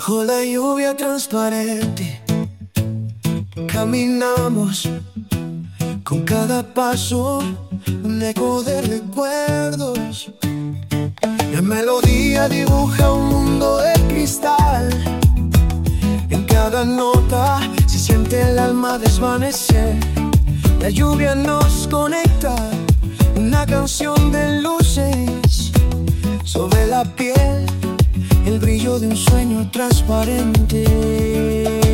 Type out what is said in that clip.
Bajo la lluvia transparente caminamos, con cada paso un eco de recuerdos. La melodía dibuja un mundo de cristal. En cada nota se siente el alma desvanecer. La lluvia nos conecta, una canción de luces sobre la piel, el brillo de un sueño transparente.